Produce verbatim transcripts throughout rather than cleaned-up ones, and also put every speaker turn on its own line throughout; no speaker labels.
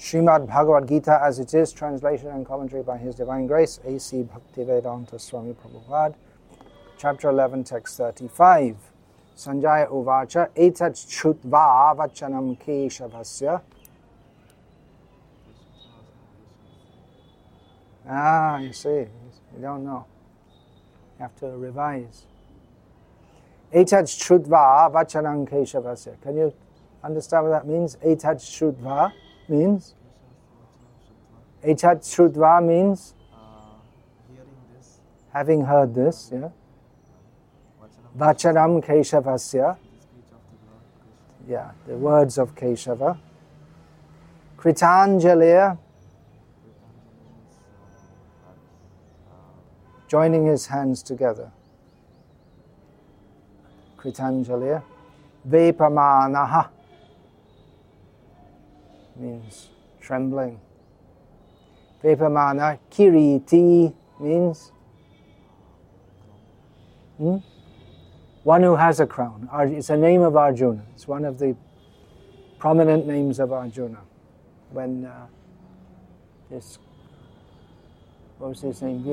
Srimad Bhagavad Gita as it is, translation and commentary by His Divine Grace, A C Bhaktivedanta Swami Prabhupada, chapter eleven, text thirty-five. Sanjaya Uvacha, etat chutva vachanam keshavasya. Ah, you see, you don't know. You have to revise. Etat chutva vachanam keshavasya. Can you understand what that means? Etat chutva means? Etat chutva means?
Uh, hearing this.
Having heard this, yeah. Vachanam Keshavasya. Yeah, the words of Keshava. Kritanjaliya. Joining his hands together. Kritanjaliya. Vepamanaha. Means trembling. Vepamana. Kiriti means? Hmm? One who has a crown. It's a name of Arjuna. It's one of the prominent names of Arjuna. When uh, this, what was his name?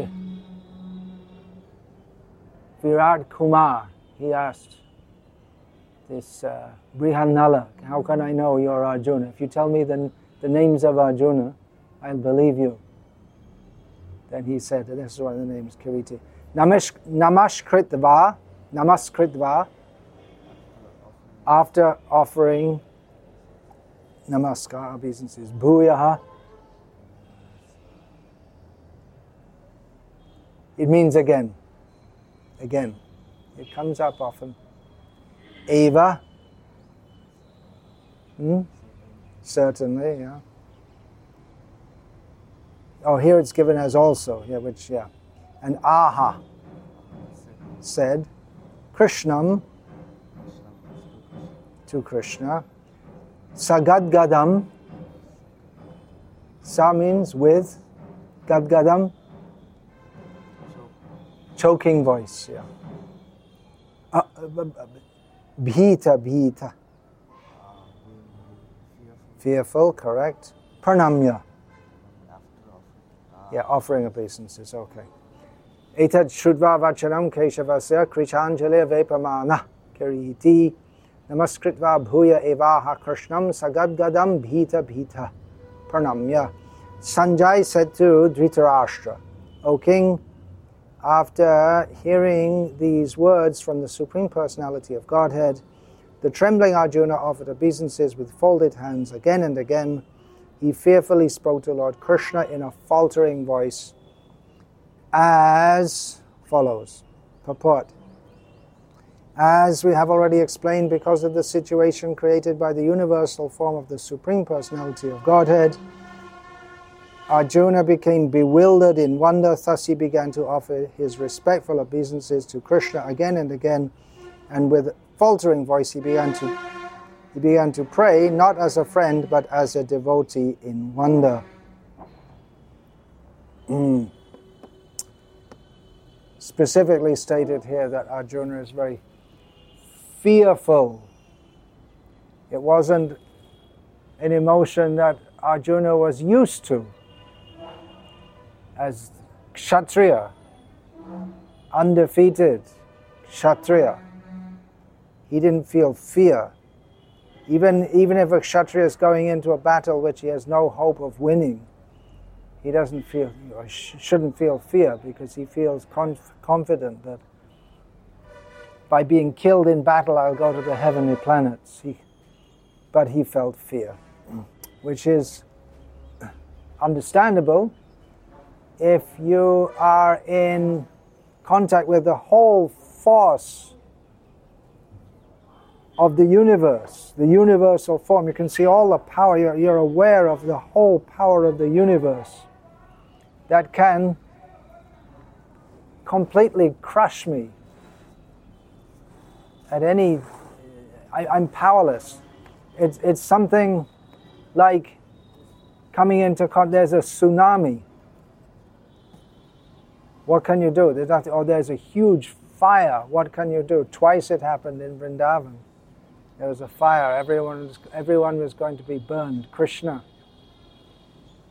Virat Kumar, he asked this uh, Brihanala, how can I know you're Arjuna? If you tell me the, the names of Arjuna, I'll believe you. Then he said, this is one of the names, Kiriti. Namash, Namashkritva, Namaskritva, after offering namaskar, obeisances, bhuyaha. It means again, again. It comes up often. Eva, hmm? Certainly, yeah. Oh, here it's given as also, yeah, which, yeah. And aha, said. Krishnam, to Krishna. Sagadgadam, sa means with, gadgadam, choking voice, yeah. Uh, bhita, bhita, fearful, correct. Pranamya, yeah, offering obeisances, okay. Etat Shudva Vachanam Keshavasya Krishanjale Vepamana Kiriti Namaskritva Bhuya Evaha Krishnam Sagadgadam Bhita Bhita Pranamya. Sanjay said to Dhritarashtra, O king, after hearing these words from the Supreme Personality of Godhead, the trembling Arjuna offered obeisances with folded hands again and again. He fearfully spoke to Lord Krishna in a faltering voice, as follows. Purport. As we have already explained, because of the situation created by the universal form of the Supreme Personality of Godhead, Arjuna became bewildered in wonder. Thus he began to offer his respectful obeisances to Krishna again and again, and with faltering voice he began to he began to pray, not as a friend but as a devotee in wonder. Mm. Specifically stated here that Arjuna is very fearful. It wasn't an emotion that Arjuna was used to. As Kshatriya, undefeated Kshatriya, he didn't feel fear. Even, even if a Kshatriya is going into a battle which he has no hope of winning, he doesn't feel, or sh- shouldn't feel fear, because he feels conf- confident that by being killed in battle I'll go to the heavenly planets. He, but he felt fear, which is understandable if you are in contact with the whole force of the universe, the universal form. You can see all the power, you're, you're aware of the whole power of the universe that can completely crush me at any, I, I'm powerless. It's, it's something like coming into contact, there's a tsunami. What can you do? There's nothing, or there's a huge fire. What can you do? Twice it happened in Vrindavan. There was a fire. Everyone was, everyone was going to be burned. Krishna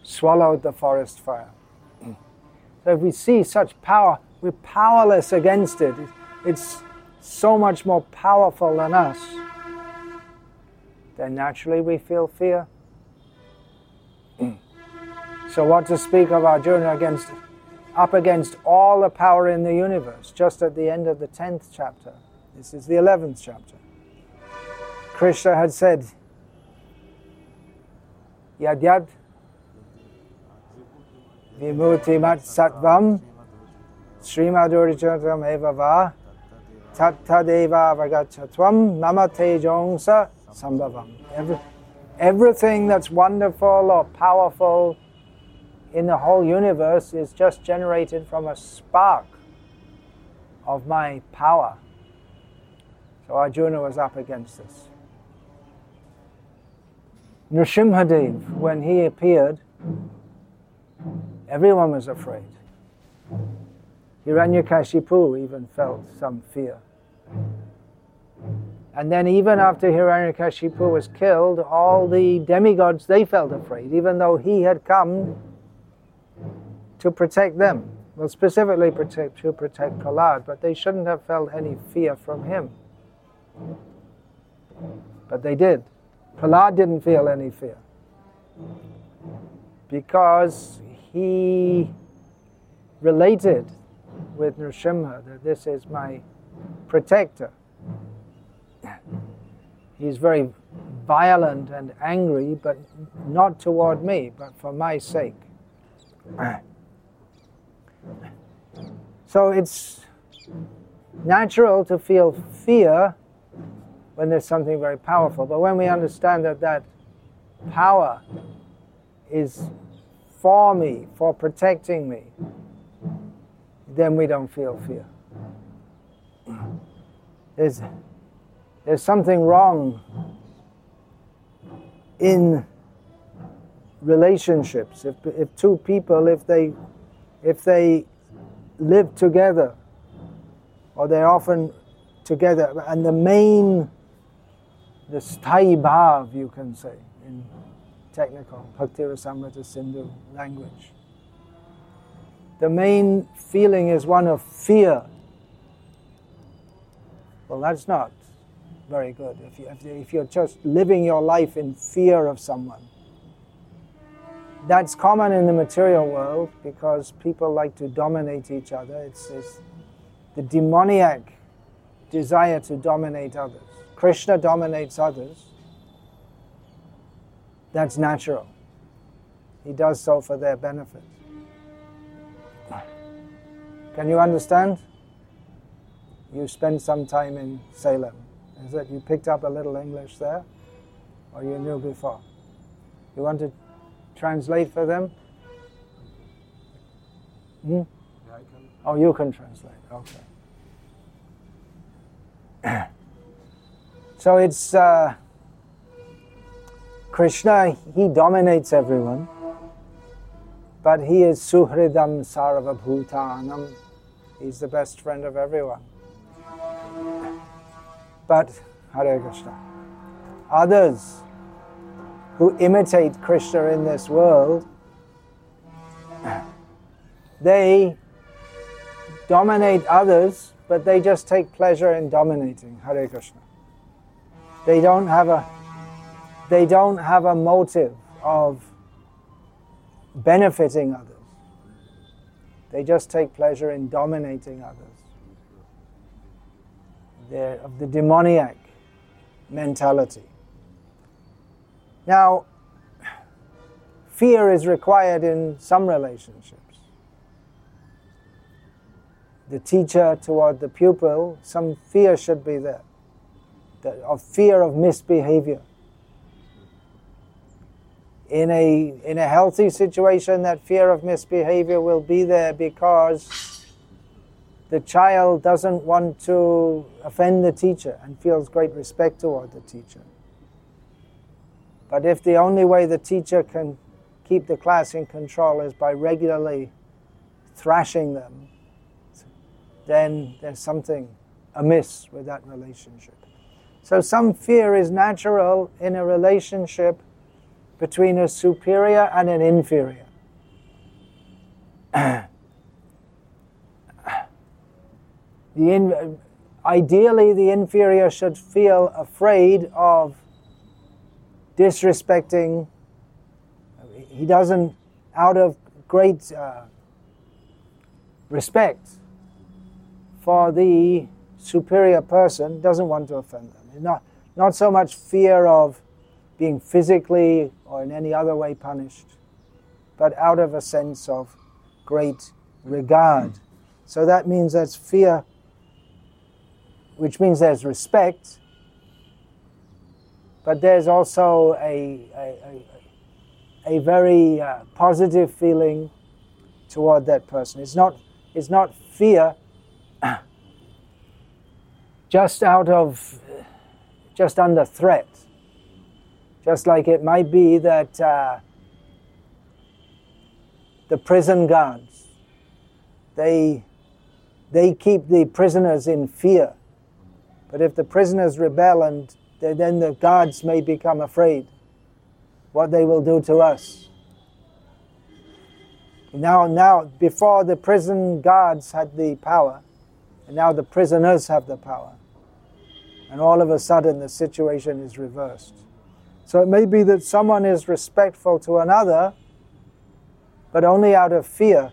swallowed the forest fire. So if we see such power, we're powerless against it. It's so much more powerful than us. Then naturally we feel fear. So what to speak of Arjuna against, up against all the power in the universe, just at the end of the tenth chapter. This is the eleventh chapter. Krishna had said, Yad yad vimuti mat sattvam srimadurjatam eva va tattadeva vagachatvam mama tejongsa sambhavam. Every, everything that's wonderful or powerful in the whole universe is just generated from a spark of my power. So Arjuna was up against this. Nrsimhadev, when he appeared, everyone was afraid. Hiranyakashipu even felt some fear. And then even after Hiranyakashipu was killed, all the demigods, they felt afraid, even though he had come to protect them. Well, specifically protect, to protect Prahlad, but they shouldn't have felt any fear from him. But they did. Prahlad didn't feel any fear because he related with Nrsimha that this is my protector. He's very violent and angry, but not toward me, but for my sake. So it's natural to feel fear when there's something very powerful, but when we understand that that power is for me, for protecting me, then we don't feel fear. There's, there's something wrong in relationships. If, if two people, if they, if they live together, or they're often together, and the main, the sthayi bhav, you can say, in technical Bhakti Rasamrita Sindhu language. The main feeling is one of fear. Well, that's not very good. If, you, if you're just living your life in fear of someone. That's common in the material world because people like to dominate each other. It's, it's the demoniac desire to dominate others. Krishna dominates others. That's natural. He does so for their benefit. Can you understand? You spent some time in Salem. Is it you picked up a little English there? Or you knew before? You want to translate for them? Hmm?
Yeah, I can.
Oh, you can translate. Okay. So it's uh, Krishna, he dominates everyone, but he is Suhridam Sarvabhutanam. He's the best friend of everyone. But, Hare Krishna, others who imitate Krishna in this world, they dominate others, but they just take pleasure in dominating. Hare Krishna. They don't have a, they don't have a motive of benefiting others. They just take pleasure in dominating others. They're of the demoniac mentality. Now, fear is required in some relationships. The teacher toward the pupil, some fear should be there. The, of fear of misbehavior. In a, in a healthy situation, that fear of misbehavior will be there because the child doesn't want to offend the teacher and feels great respect toward the teacher. But if the only way the teacher can keep the class in control is by regularly thrashing them, then there's something amiss with that relationship. So some fear is natural in a relationship between a superior and an inferior. The in, ideally, the inferior should feel afraid of disrespecting. He doesn't, out of great uh, respect for the superior person, doesn't want to offend them. Not, not so much fear of being physically or in any other way punished, but out of a sense of great regard. So that means that's fear, which means there's respect, but there's also a, a, a, a very uh, positive feeling toward that person. It's not, it's not fear just out of, just under threat. Just like it might be that uh, the prison guards, they, they keep the prisoners in fear. But if the prisoners rebel, and they, then the guards may become afraid what they will do to us. Now, now, before the prison guards had the power, and now the prisoners have the power. And all of a sudden the situation is reversed. So it may be that someone is respectful to another, but only out of fear.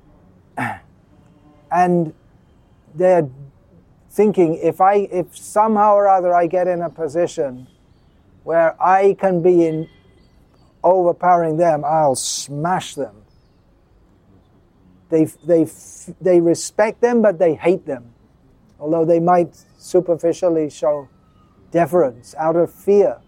And they're thinking, if I, if somehow or other I get in a position where I can be in overpowering them, I'll smash them. They, they, they respect them, but they hate them. Although they might superficially show deference out of fear.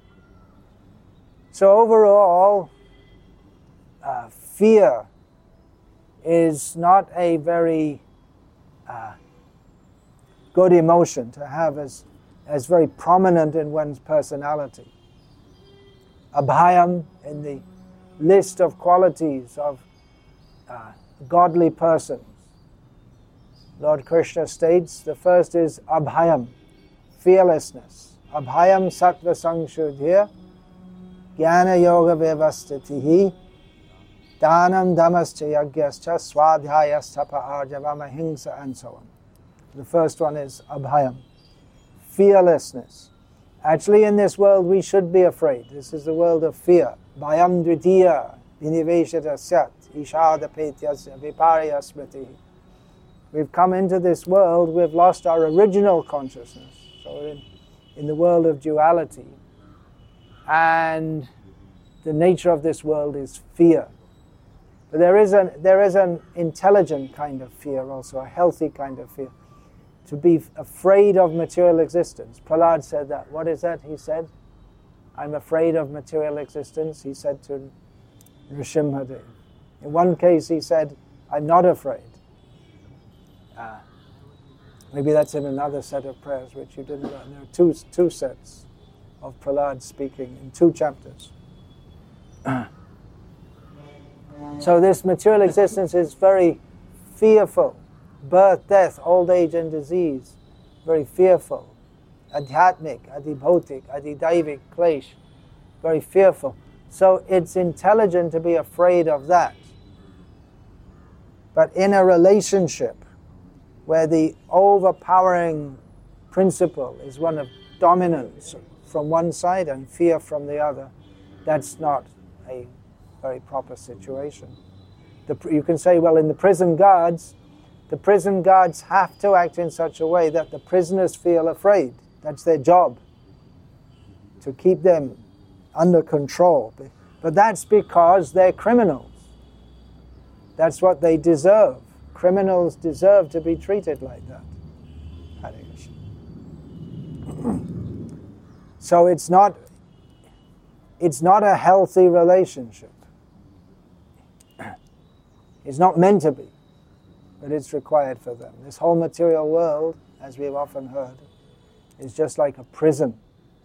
So overall, uh, fear is not a very uh, good emotion to have as, as very prominent in one's personality. Abhayam, in the list of qualities of uh, godly persons, Lord Krishna states the first is abhayam, fearlessness. Abhayam sattva sangshuddhya jnana yoga vyavastitihi dhanam dhamascha yagyascha swadhyayas tapa arjavam ahimsa, and so on. The first one is abhayam, fearlessness. Actually, in this world we should be afraid. This is the world of fear. Bhayam dvitiya viniveshata syat ishadapetyasya viparya smriti. We've come into this world, we've lost our original consciousness. So we're in, in the world of duality. And the nature of this world is fear. But there is an, there is an intelligent kind of fear also, a healthy kind of fear. To be afraid of material existence. Prahlad said that. What is that? He said, I'm afraid of material existence. He said to Nrsimhadev. In one case he said, I'm not afraid. Uh, maybe that's in another set of prayers which you didn't learn. There are two, two sets of Prahlad speaking in two chapters. So this material existence is very fearful. Birth, death, old age and disease, very fearful. Adhyatmic, adibhotik, adidaivik, klesh, very fearful. So it's intelligent to be afraid of that. But in a relationship where the overpowering principle is one of dominance from one side and fear from the other, that's not a very proper situation. The, you can say, well, in the prison guards, the prison guards have to act in such a way that the prisoners feel afraid. That's their job, to keep them under control. But that's because they're criminals. That's what they deserve. Criminals deserve to be treated like that. Hare Krishna. So it's not, it's not a healthy relationship. It's not meant to be, but it's required for them. This whole material world, as we've often heard, is just like a prison.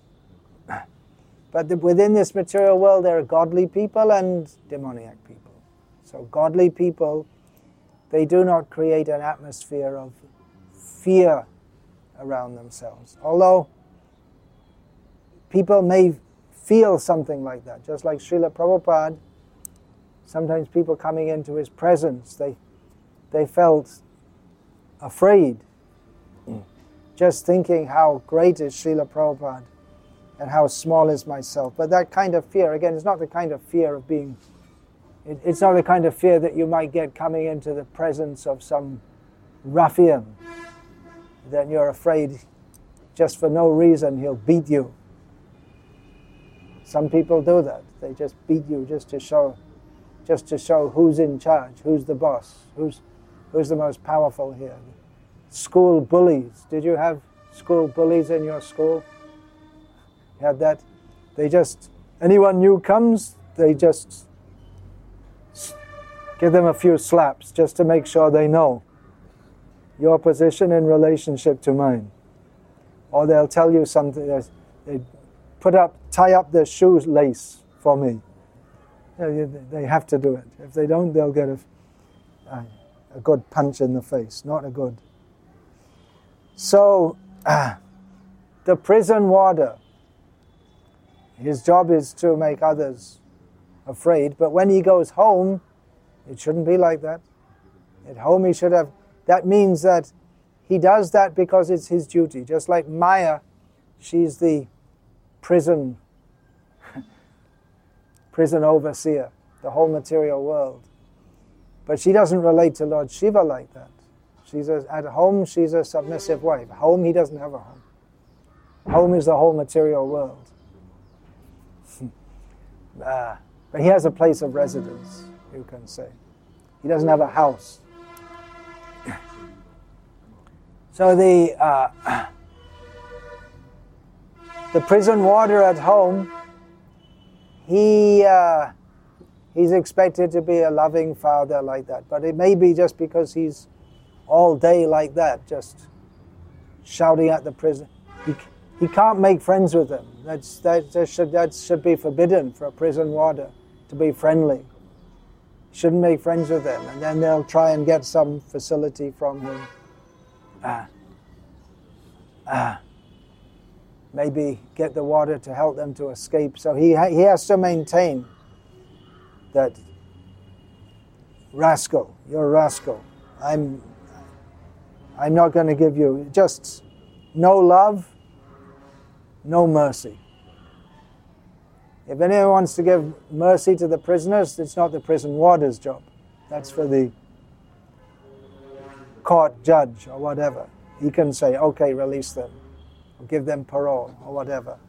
But the, within this material world there are godly people and demoniac people. So godly people, they do not create an atmosphere of fear around themselves. Although people may feel something like that. Just like Srila Prabhupada, sometimes people coming into his presence, they, they felt afraid, just thinking how great is Srila Prabhupada and how small is myself. But that kind of fear, again, is not the kind of fear of being, it, it's not the kind of fear that you might get coming into the presence of some ruffian. Then you're afraid just for no reason he'll beat you. Some people do that. They just beat you just to show, just to show who's in charge, who's the boss, who's, who's the most powerful here. School bullies. Did you have school bullies in your school? You had that? They just, anyone new comes, they just give them a few slaps just to make sure they know your position in relationship to mine. Or they'll tell you something, they put up, tie up their shoelace for me. They have to do it. If they don't, they'll get a, a good punch in the face, not a good. So, uh, the prison warder, his job is to make others afraid, but when he goes home, it shouldn't be like that. At home he should have, that means that he does that because it's his duty. Just like Maya, she's the prison, prison overseer, the whole material world. But she doesn't relate to Lord Shiva like that. She's a, at home, she's a submissive wife. Home, he doesn't have a home. Home is the whole material world. uh, but he has a place of residence, you can say. He doesn't have a house. So the uh, the prison warder at home, he uh, he's expected to be a loving father like that. But it may be just because he's all day like that, just shouting at the prison. He, he can't make friends with them. That's, that, that, should, that should be forbidden for a prison warder, to be friendly. Shouldn't make friends with them. And then they'll try and get some facility from him. Ah. Ah. Maybe get the warder to help them to escape. So he, ha- he has to maintain that, rascal, you're a rascal. I'm... I'm not going to give you, just no love, no mercy. If anyone wants to give mercy to the prisoners, it's not the prison warder's job. That's for the court judge or whatever. He can say, okay, release them, or give them parole or whatever.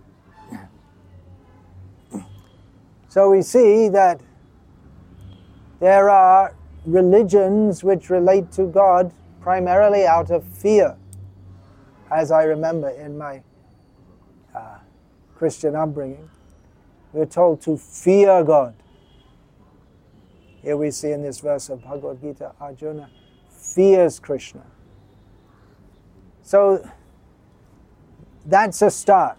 So we see that there are religions which relate to God primarily out of fear, as I remember in my uh, Christian upbringing. We're told to fear God. Here we see in this verse of Bhagavad Gita, Arjuna fears Krishna. So that's a start.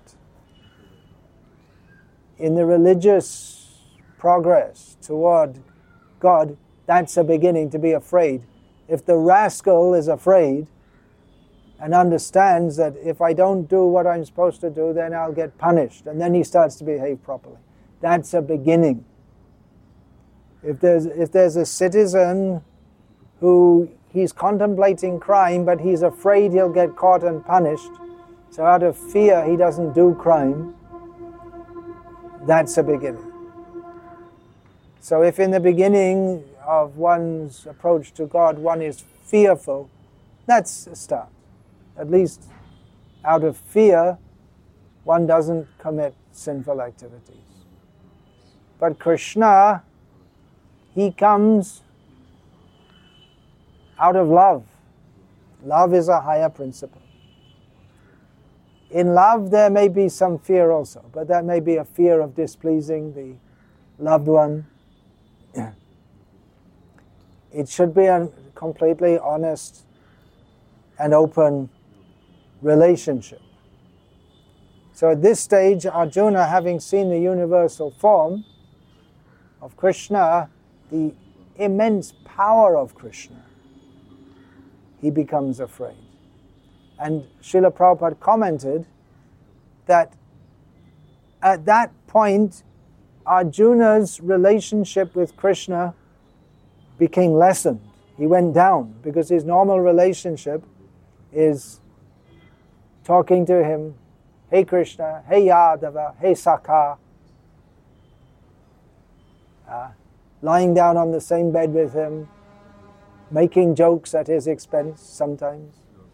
In the religious progress toward God, that's a beginning to be afraid. If the rascal is afraid and understands that if I don't do what I'm supposed to do, then I'll get punished, and then he starts to behave properly. That's a beginning. If there's, if there's a citizen who he's contemplating crime, but he's afraid he'll get caught and punished, so out of fear he doesn't do crime, that's a beginning. So if in the beginning of one's approach to God, one is fearful, that's a start. At least out of fear, one doesn't commit sinful activities. But Krishna, he comes out of love. Love is a higher principle. In love, there may be some fear also, but that may be a fear of displeasing the loved one. It should be a completely honest and open relationship. So at this stage, Arjuna, having seen the universal form of Krishna, the immense power of Krishna, he becomes afraid. And Srila Prabhupada commented that at that point, Arjuna's relationship with Krishna became lessened. He went down because his normal relationship is talking to him, hey Krishna, hey Yadava, hey Sakha, uh, lying down on the same bed with him, making jokes at his expense sometimes.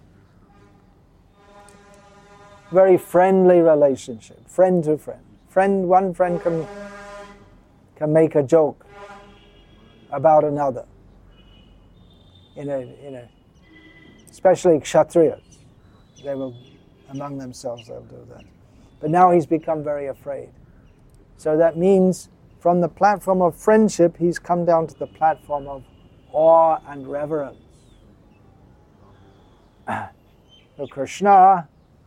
Very friendly relationship, friend to friend. Friend, one friend can, can make a joke about another. In a, in a, especially Kshatriyas, they will, among themselves, they'll do that. But now he's become very afraid. So that means from the platform of friendship, he's come down to the platform of awe and reverence. So Krishna,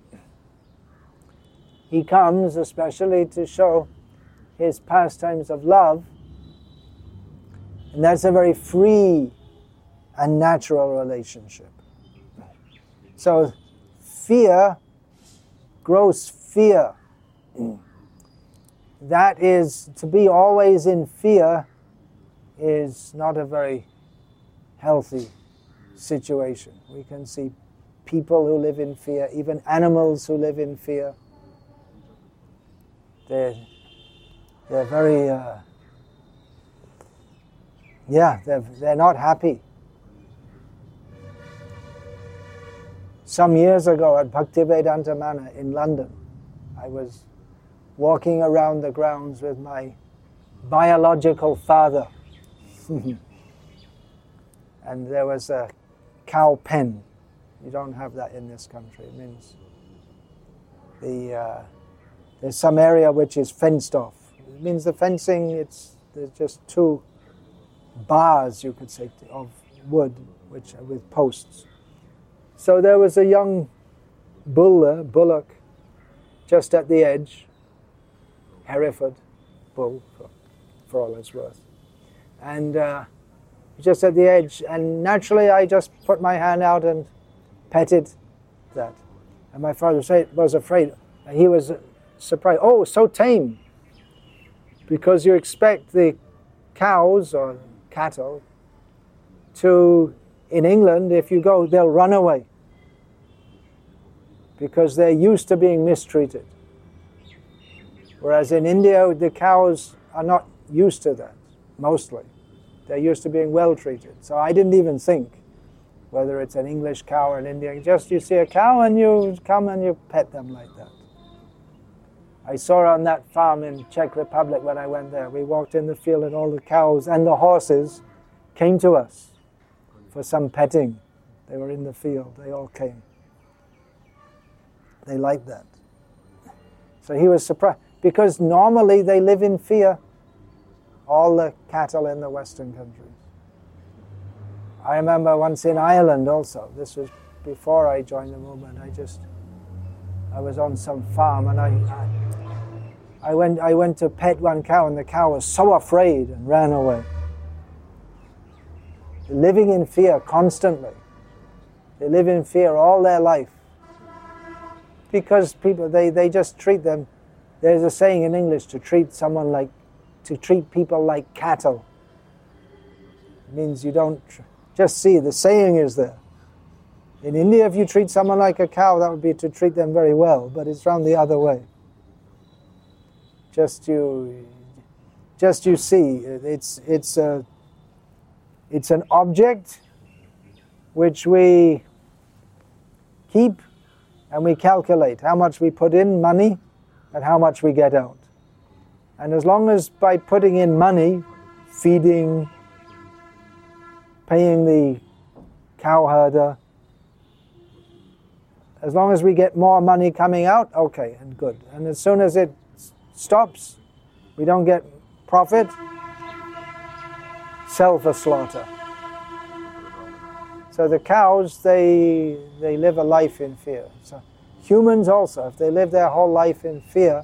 he comes especially to show his pastimes of love, and that's a very free and natural relationship. So fear, gross fear, that is, to be always in fear is not a very healthy situation. We can see people who live in fear, even animals who live in fear. They're, they're very, uh, yeah, they're, they're not happy. Some years ago at Bhaktivedanta Manor in London, I was walking around the grounds with my biological father. And there was a cow pen. You don't have that in this country. It means the uh, there's some area which is fenced off. It means the fencing, it's there's just two bars, you could say, of wood, which are with posts. So there was a young bull there, bullock, just at the edge, Hereford bull, for, for all it's worth. And uh, just at the edge, and naturally I just put my hand out and petted that. And my father was afraid. He was surprised. Oh, so tame. Because you expect the cows or cattle to, in England, if you go, they'll run away. Because they're used to being mistreated. Whereas in India, the cows are not used to that, mostly. They're used to being well treated. So I didn't even think whether it's an English cow or an Indian. Just you see a cow and you come and you pet them like that. I saw on that farm in Czech Republic when I went there. We walked in the field and all the cows and the horses came to us for some petting. They were in the field. They all came. They liked that. So he was surprised. Because normally they live in fear, all the cattle in the Western countries. I remember once in Ireland also, this was before I joined the movement, I just, I was on some farm and I, I, I, went, I went to pet one cow and the cow was so afraid and ran away. Living in fear constantly. They live in fear all their life. Because people, they, they just treat them, there's a saying in English, to treat someone like, to treat people like cattle. It means you don't, just see, the saying is there. In India, if you treat someone like a cow, that would be to treat them very well, but it's round the other way. Just you, just you see, it's, it's, a, it's an object which we keep and we calculate how much we put in money and how much we get out. And as long as by putting in money, feeding, paying the cow herder, as long as we get more money coming out, okay, and good. And as soon as it stops, we don't get profit, sell for slaughter. So the cows, they they live a life in fear. So humans also, if they live their whole life in fear,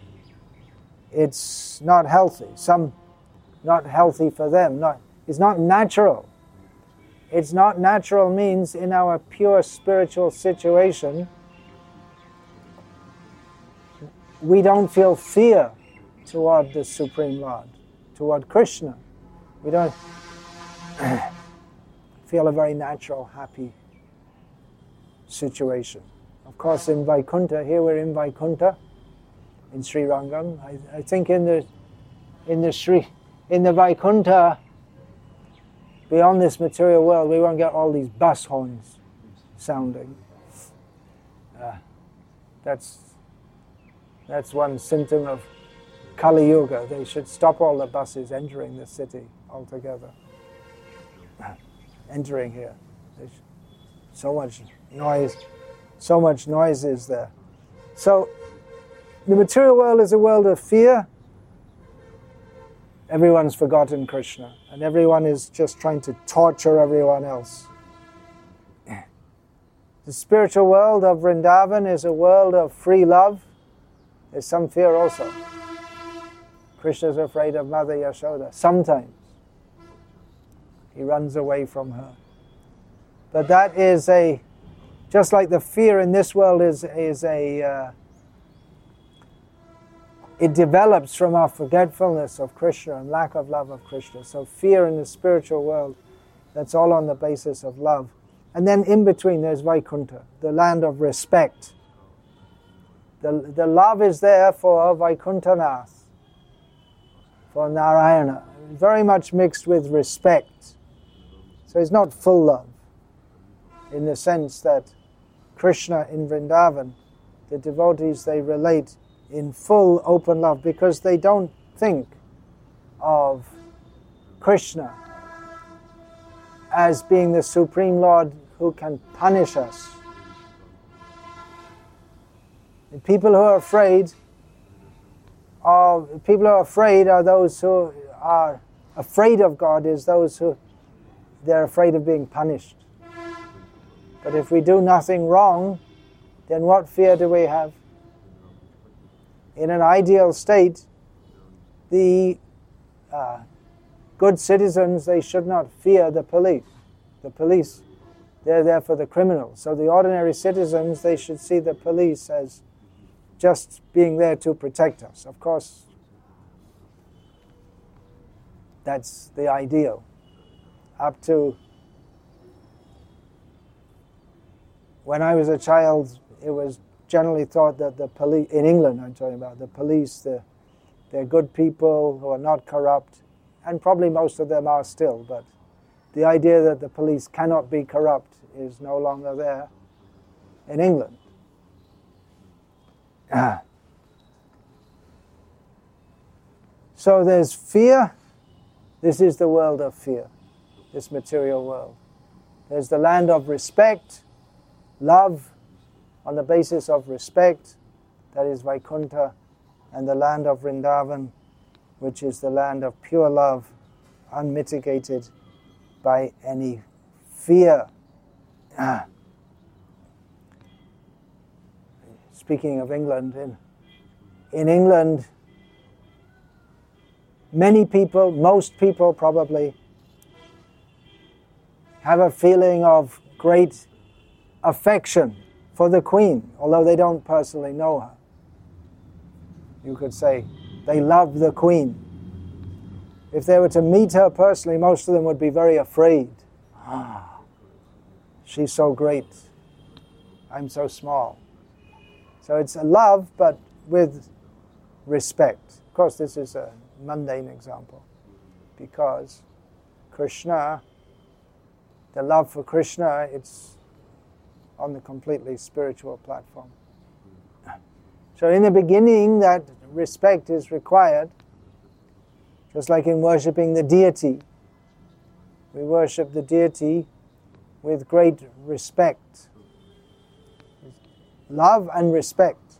it's not healthy. Some not healthy for them. Not, it's not natural. It's not natural means in our pure spiritual situation, we don't feel fear toward the Supreme Lord, toward Krishna. We don't feel a very natural, happy situation. Of course, in Vaikuntha, here we're in Vaikuntha, in Sri Rangam. I, I think in the in the Sri in the Vaikuntha, beyond this material world, we won't get all these bus horns sounding. Uh, that's that's one symptom of Kali Yuga. They should stop all the buses entering the city altogether. Entering here, There's so much noise, so much noise is there. So the material world is a world of fear. Everyone's forgotten Krishna, and everyone is just trying to torture everyone else. The spiritual world of Vrindavan is a world of free love. There's some fear also. Krishna's afraid of Mother Yashoda. Sometimes he runs away from her. But that is a, just like the fear in this world is, is a, uh, it develops from our forgetfulness of Krishna and lack of love of Krishna. So fear in the spiritual world, that's all on the basis of love. And then in between there's Vaikuntha, the land of respect. The, the love is there for Vaikuntanath, for Narayana, very much mixed with respect. So it's not full love, in the sense that Krishna in Vrindavan, the devotees, they relate in full open love because they don't think of Krishna as being the Supreme Lord who can punish us. The people who are afraid of people who are afraid are those who are afraid of God, is those who they're afraid of being punished. But if we do nothing wrong, then what fear do we have? In an ideal state, the uh, good citizens, they should not fear the police. The police, they're there for the criminals. So the ordinary citizens, they should see the police as just being there to protect us. Of course, that's the ideal. Up to when I was a child, it was generally thought that the police, in England I'm talking about, the police, the, they're good people who are not corrupt, and probably most of them are still, but the idea that the police cannot be corrupt is no longer there in England. Ah. So there's fear. This is the world of fear, this material world. There's the land of respect, love on the basis of respect, that is Vaikuntha, and the land of Vrindavan, which is the land of pure love, unmitigated by any fear. Ah. Speaking of England, in, in England, many people, most people probably, have a feeling of great affection for the Queen, although they don't personally know her. You could say they love the Queen. If they were to meet her personally, most of them would be very afraid. Ah, she's so great. I'm so small. So it's a love, but with respect. Of course, this is a mundane example, because Krishna, the love for Krishna, it's on the completely spiritual platform. So in the beginning, that respect is required, just like in worshipping the deity. We worship the deity with great respect. Love and respect.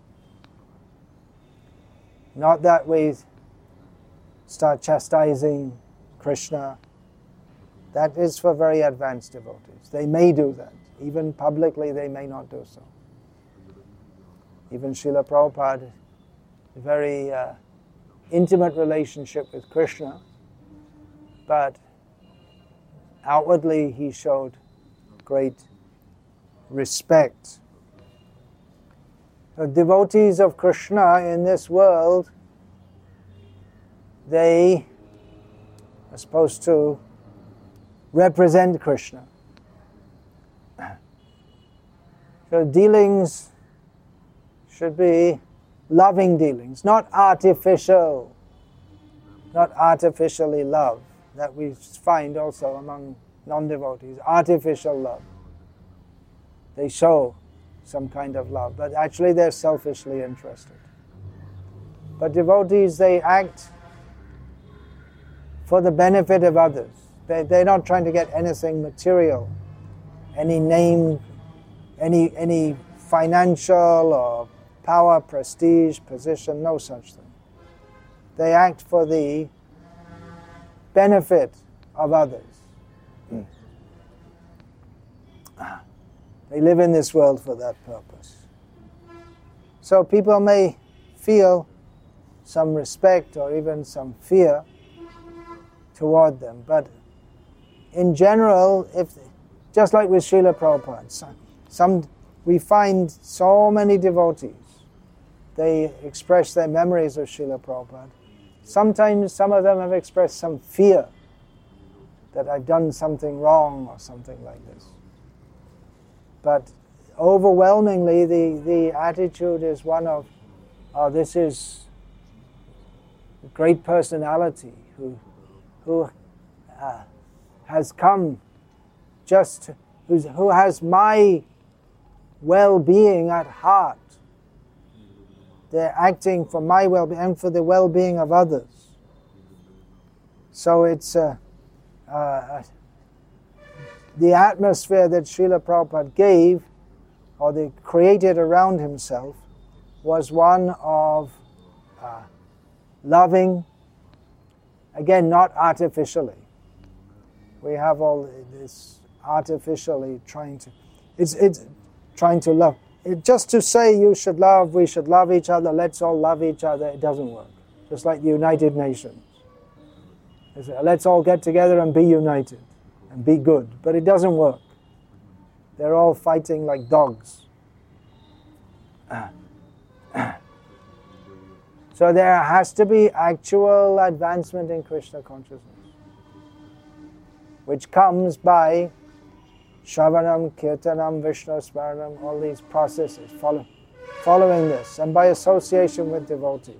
Not that we start chastising Krishna. That is for very advanced devotees. They may do that. Even publicly, they may not do so. Even Srila Prabhupada, a very uh, intimate relationship with Krishna, but outwardly he showed great respect. The devotees of Krishna in this world, they are supposed to represent Krishna. So dealings should be loving dealings, not artificial, not artificially love, that we find also among non-devotees, artificial love. They show some kind of love, but actually they're selfishly interested. But devotees, they act for the benefit of others. They, they're not trying to get anything material, any name, any, any financial or power, prestige, position, no such thing. They act for the benefit of others. Mm. They live in this world for that purpose. So people may feel some respect or even some fear toward them, but in general, if just like with Srila Prabhupada, some, some we find so many devotees, they express their memories of Srila Prabhupada. Sometimes some of them have expressed some fear that I've done something wrong or something like this. But overwhelmingly, the, the attitude is one of, oh, this is a great personality who, who uh, has come just, who's, who has my well-being at heart. They're acting for my well-being and for the well-being of others. So it's uh, uh, the atmosphere that Srila Prabhupada gave, or they created around himself, was one of uh, loving, again, not artificially. We have all this artificially trying to, it's, it's trying to love. It, just to say you should love, we should love each other, let's all love each other, it doesn't work. Just like the United Nations. They say, let's all get together and be united and be good. But it doesn't work. They're all fighting like dogs. So there has to be actual advancement in Krishna consciousness, which comes by Shravanam, Kirtanam, Vishnu Smaranam, all these processes, follow, following this, and by association with devotees.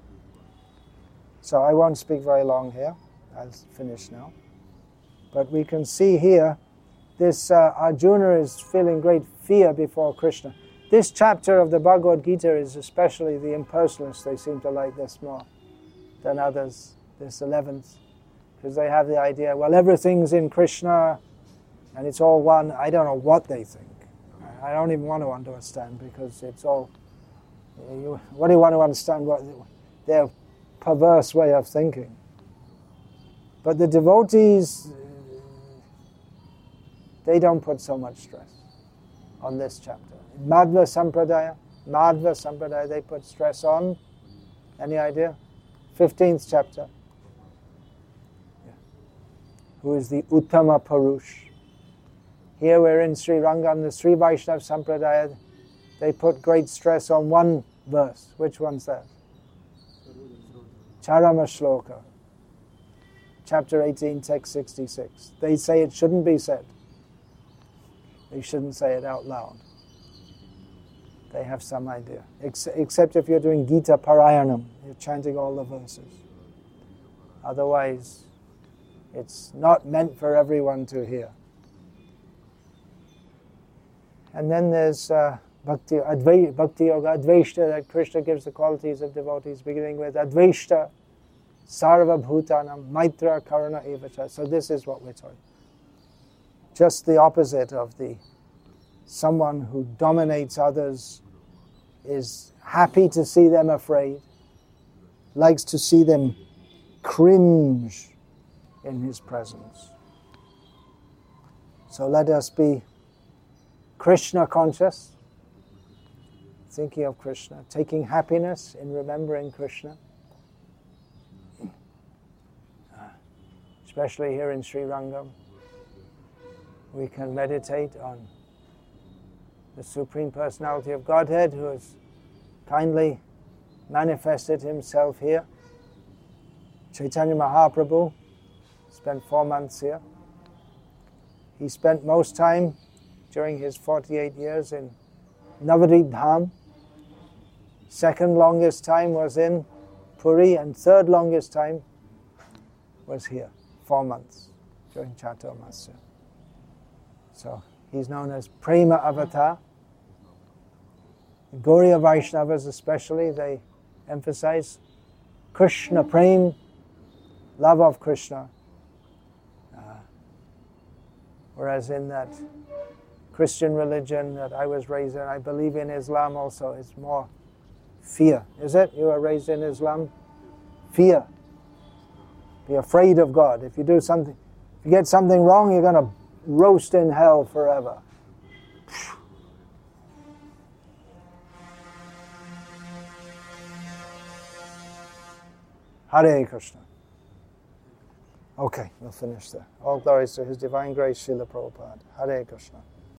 So I won't speak very long here. I'll finish now. But we can see here, this uh, Arjuna is feeling great fear before Krishna. This chapter of the Bhagavad Gita is especially the impersonalists, they seem to like this more than others, this eleventh, because they have the idea, well, everything's in Krishna, and it's all one. I don't know what they think. I don't even want to understand, because it's all, you, what do you want to understand? What their perverse way of thinking. But the devotees, they don't put so much stress on this chapter. Madhva Sampradaya, Madhva Sampradaya, they put stress on, any idea? fifteenth chapter. Yeah. Who is the Uttama Purush. Here we're in Sri Rangam, the Sri Vaishnav Sampradaya, they put great stress on one verse. Which one's that? Charama Shloka. Chapter eighteen, text sixty-six. They say it shouldn't be said. They shouldn't say it out loud. They have some idea. Ex- except if you're doing Gita Parayanam, you're chanting all the verses. Otherwise, it's not meant for everyone to hear. And then there's uh, Bhakti, Advai, Bhakti Yoga, Advaishta, that Krishna gives the qualities of devotees, beginning with Advaishta, Sarva Bhutanam, Maitra Karuna Evacha. So this is what we're talking. Just the opposite of the someone who dominates others, is happy to see them afraid, likes to see them cringe in his presence. So let us be Krishna conscious, thinking of Krishna, taking happiness in remembering Krishna. Especially here in Sri Rangam, we can meditate on the Supreme Personality of Godhead, who has kindly manifested himself here Chaitanya Mahaprabhu spent four months here. He spent most time during his forty-eight years in Navadvip Dham. Second longest time was in Puri, and third longest time was here, four months during Chaturmasya. So he's known as Prema Avatar. The Gauriya Vaishnavas especially, they emphasize Krishna Prem, love of Krishna. Uh, whereas in that Christian religion that I was raised in, I believe in Islam also, it's more fear. Is it? You were raised in Islam? Fear. Be afraid of God. If you do something, if you get something wrong, you're going to roast in hell forever. Hare Krishna. Okay, we'll finish there. All glories to His Divine Grace, Srila Prabhupada. Hare Krishna.